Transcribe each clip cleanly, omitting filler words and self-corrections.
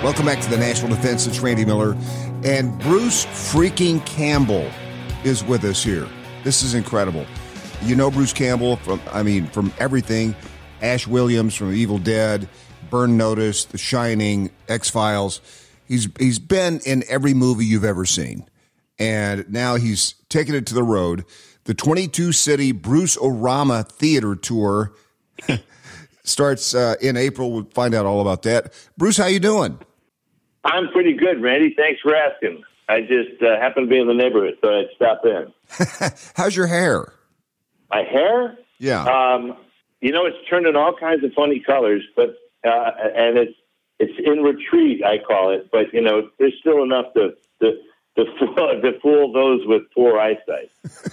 Welcome back to the National Defense. It's Randy Miller. And Bruce freaking Campbell is with us here. This is incredible. You know Bruce Campbell from everything. Ash Williams from Evil Dead, Burn Notice, The Shining, X-Files. He's been in every movie you've ever seen. And now he's taking it to the road. The 22-city Bruce-O-Rama Theater Tour starts in April. We'll find out all about that. Bruce, how you doing? I'm pretty good, Randy. Thanks for asking. I just happen to be in the neighborhood, so I'd stop in. How's your hair? My hair? Yeah. It's turned in all kinds of funny colors, but and it's in retreat, I call it. But there's still enough to fool those with poor eyesight.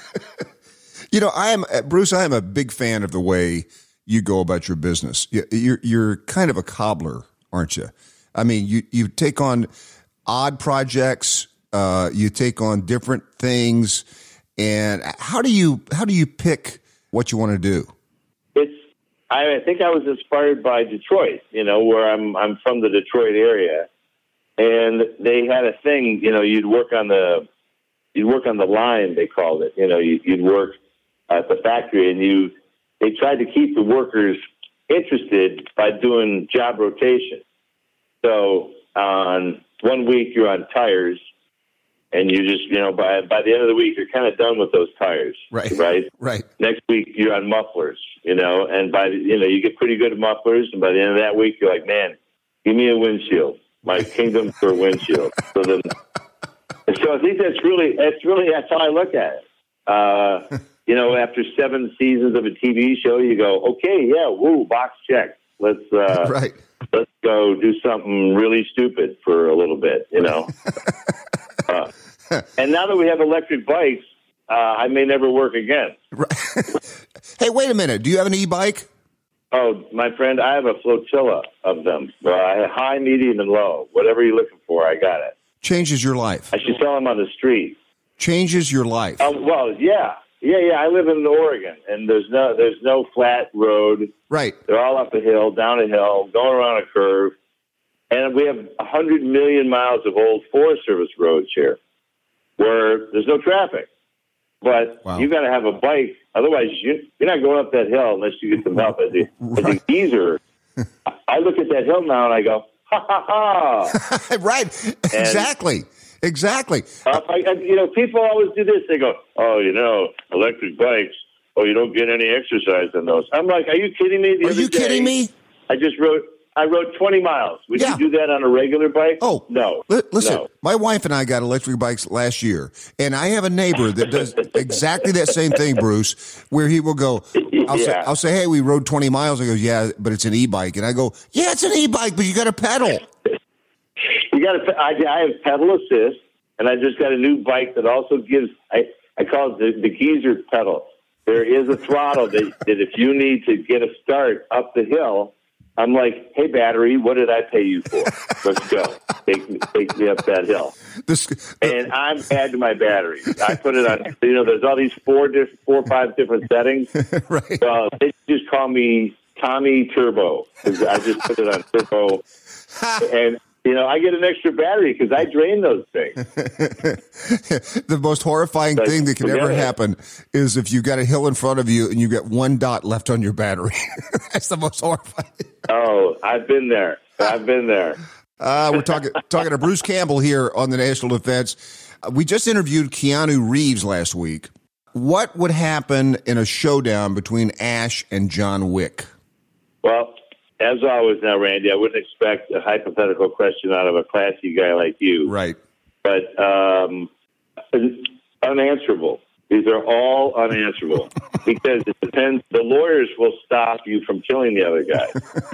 I am a big fan of the way you go about your business. You're kind of a cobbler, aren't you? I mean, you take on odd projects, you take on different things, and how do you pick what you want to do? I think I was inspired by Detroit, where I'm from the Detroit area, and they had a thing, you'd work on the line, they called it. You'd work at the factory, and they tried to keep the workers interested by doing job rotation. So on 1 week you're on tires, and you just by the end of the week you're kind of done with those tires, right. Next week you're on mufflers, and by you get pretty good at mufflers, and by the end of that week you're like, man, give me a windshield, my kingdom for a windshield. So I think that's how I look at it. After 7 seasons of a TV show, you go, okay, yeah, woo, box check. Let's go do something really stupid for a little bit, And now that we have electric bikes, I may never work again. Hey, wait a minute. Do you have an e-bike? Oh, my friend, I have a flotilla of them. High, medium, and low. Whatever you're looking for, I got it. Changes your life. I should sell them on the street. Changes your life. Well, yeah. I live in Oregon, and there's no flat road. Right. They're all up a hill, down a hill, going around a curve, and we have 100 million miles of old Forest Service roads here, where there's no traffic. But You got to have a bike, otherwise you're not going up that hill unless you get some help. As a geezer, I look at that hill now and I go, ha ha ha. Right. Exactly. People always do this. They go, electric bikes. Oh, you don't get any exercise in those. I'm like, are you kidding me? Are you kidding me? I rode 20 miles. Would you do that on a regular bike? Oh, no. Listen, no. My wife and I got electric bikes last year, and I have a neighbor that does exactly that same thing, Bruce, where he will go, I'll say, hey, we rode 20 miles. He goes, yeah, but it's an e-bike. And I go, yeah, it's an e-bike, but you got to pedal. I have pedal assist, and I just got a new bike that also gives, I call it the geezer pedal. There is a throttle that if you need to get a start up the hill, I'm like, hey, battery, what did I pay you for? Let's go. Take me up that hill. And I'm adding my battery. I put it on, there's all these four or five different settings. Right. They just call me Tommy Turbo, because I just put it on turbo. And I get an extra battery because I drain those things. The most horrifying thing that can ever happen is if you got a hill in front of you and you get one dot left on your battery. That's the most horrifying. Oh, I've been there. We're talking to Bruce Campbell here on the National Defense. We just interviewed Keanu Reeves last week. What would happen in a showdown between Ash and John Wick? Well, as always now, Randy, I wouldn't expect a hypothetical question out of a classy guy like you. Right. But unanswerable. These are all unanswerable because it depends. The lawyers will stop you from killing the other guy.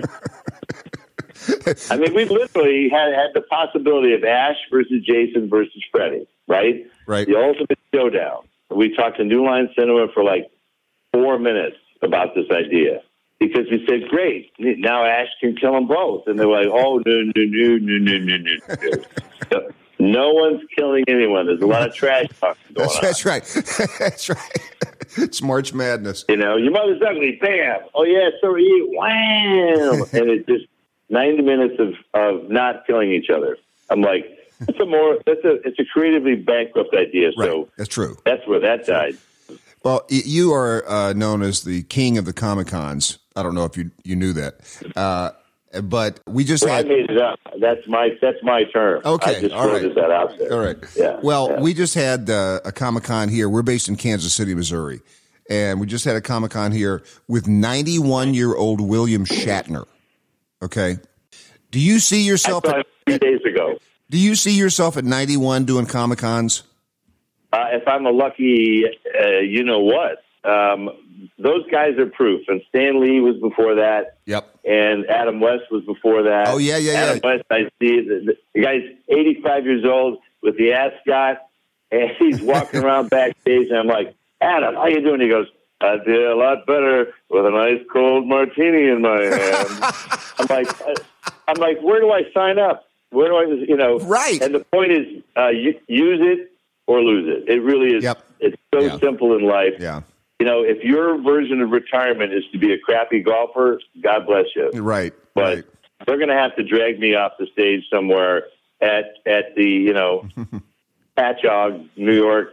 I mean, we've literally had the possibility of Ash versus Jason versus Freddy, right? Right. The ultimate showdown. We talked to New Line Cinema for like 4 minutes about this idea. Because we said, great, now Ash can kill them both. And they were like, oh, no. No one's killing anyone. There's a lot of trash talking going on. That's right. That's right. It's March Madness. Your mother's ugly. Bam. Oh, yeah, so are you. Wham. And it just, 90 minutes of not killing each other. I'm like, it's a creatively bankrupt idea. Right. So That's true. That's where that died. Well, you are known as the king of the Comic-Cons. I don't know if you knew that. But we just I made it up. That's my term. Okay. I just all right. floated that out there. All right. Yeah. Well, yeah. we just had a Comic-Con here. We're based in Kansas City, Missouri. And we just had a Comic-Con here with 91-year-old William Shatner. Okay. Do you see yourself I saw him 3 days ago? Do you see yourself at 91 doing Comic-Cons? If I'm a lucky, you know what? Those guys are proof. And Stan Lee was before that. Yep. And Adam West was before that. Oh, yeah. Adam West, I see the guy's 85 years old with the ascot, and he's walking around backstage, and I'm like, Adam, how you doing? He goes, I feel a lot better with a nice cold martini in my hand. I'm like, where do I sign up? Where do I, Right. And the point is, use it or lose it. It really is. Yep. It's so simple in life. Yeah. If your version of retirement is to be a crappy golfer, God bless you. Right. But right. they're going to have to drag me off the stage somewhere at the, Patchogue, New York,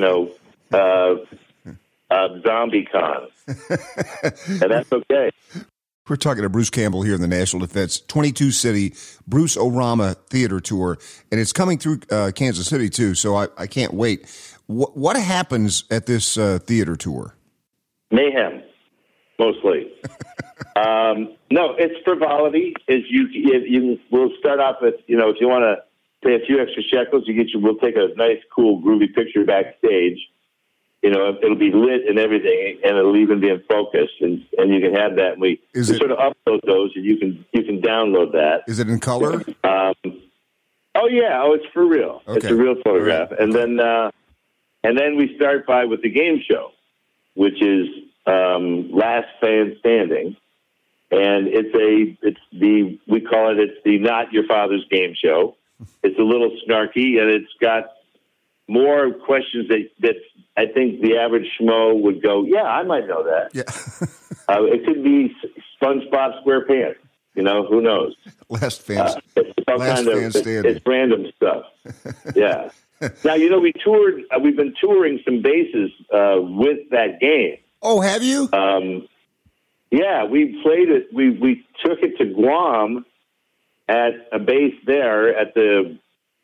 Zombie Con. And that's okay. We're talking to Bruce Campbell here in the National Defense 22-city Bruce Orama Theater Tour, and it's coming through Kansas City, too, so I can't wait. What happens at this theater tour? Mayhem, mostly. No, it's frivolity. We'll start off with, if you want to pay a few extra shekels, we'll take a nice, cool, groovy picture backstage. It'll be lit and everything, and it'll even be in focus, and you can have that. And we sort of upload those, and you can download that. Is it in color? Oh yeah, it's for real. Okay. It's a real photograph, Right. and then we start with the game show, which is Last Fan Standing, and we call it's the Not Your Father's Game Show. It's a little snarky, and it's got more questions that I think the average schmo would go, yeah, I might know that. Yeah. It could be SpongeBob SquarePants. Who knows? Last fan Standing. Standing. It's random stuff. Yeah. Now, we've been touring some bases with that game. Oh, have you? Yeah, we played it. We took it to Guam at a base there at the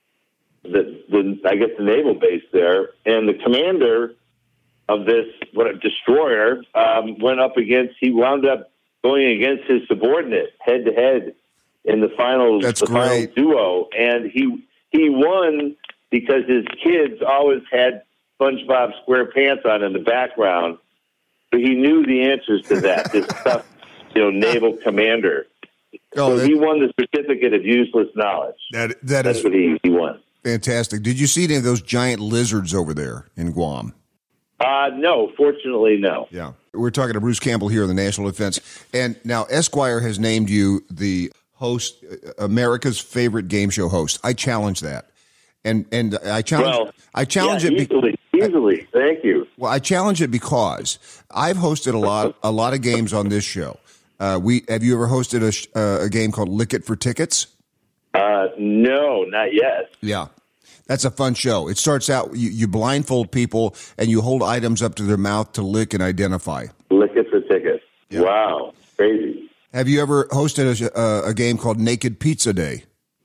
naval base there, and the commander of this destroyer he wound up going against his subordinate head to head in the final final duo, and he won because his kids always had SpongeBob SquarePants on in the background, but he knew the answers to that. This tough, naval commander. So he won the certificate of useless knowledge. That's what he won. Fantastic. Did you see any of those giant lizards over there in Guam? No, fortunately, no. Yeah. We're talking to Bruce Campbell here in the National Defense. And now Esquire has named you the host, America's favorite game show host. I challenge that. And I challenge it easily. Thank you. Well, I challenge it because I've hosted a lot of games on this show. Have you ever hosted a game called Lick It for Tickets? No, not yet. Yeah. That's a fun show. It starts out, you blindfold people and you hold items up to their mouth to lick and identify. Lick It for Tickets. Yeah. Wow. Crazy. Have you ever hosted a game called Naked Pizza Day?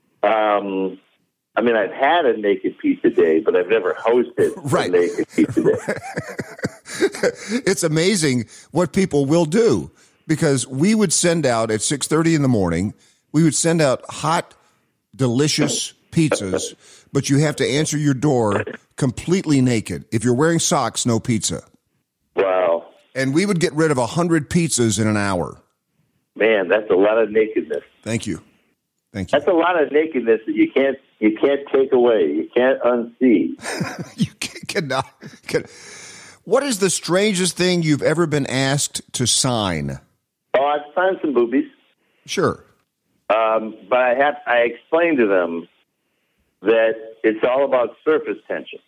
I've had a Naked Pizza Day, but I've never hosted a Naked Pizza Day. It's amazing what people will do, because we would send out at 6:30 in the morning, we would send out hot, delicious pizzas, but you have to answer your door completely naked. If you're wearing socks, no pizza. Wow. And we would get rid of 100 pizzas in an hour. Man, that's a lot of nakedness. Thank you. That's a lot of nakedness that you can't take away. You can't unsee. You cannot. What is the strangest thing you've ever been asked to sign? Oh, I've signed some boobies. Sure. But I explained to them that it's all about surface tension.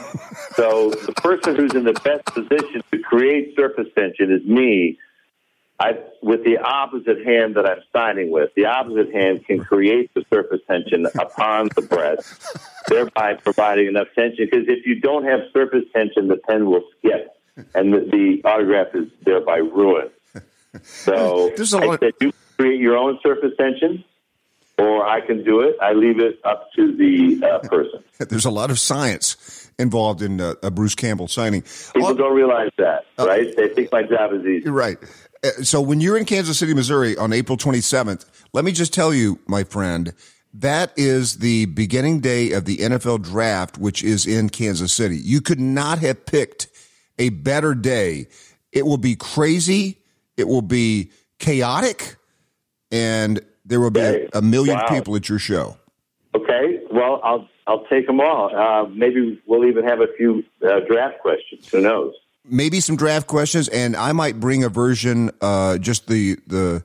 So the person who's in the best position to create surface tension is me, with the opposite hand that I'm signing with, the opposite hand can create the surface tension upon the breast, thereby providing enough tension. Because if you don't have surface tension, the pen will skip, and the autograph is thereby ruined. So I said, you create your own surface tension, or I can do it. I leave it up to the person. There's a lot of science involved in a Bruce Campbell signing. People don't realize that, right? They think my job is easy. You're right. So when you're in Kansas City, Missouri on April 27th, let me just tell you, my friend, that is the beginning day of the NFL draft, which is in Kansas City. You could not have picked a better day. It will be crazy. It will be chaotic, and there will be a million people at your show. Okay. Well, I'll take them all. Maybe we'll even have a few draft questions. Who knows? Maybe some draft questions, and I might bring a version, just the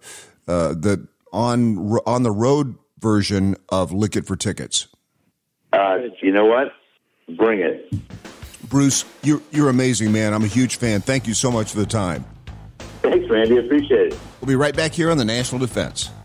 on the road version of Lick It for Tickets. You know what? Bring it. Bruce, you're amazing, man. I'm a huge fan. Thank you so much for the time. Thanks, Randy. Appreciate it. We'll be right back here on the National Defense.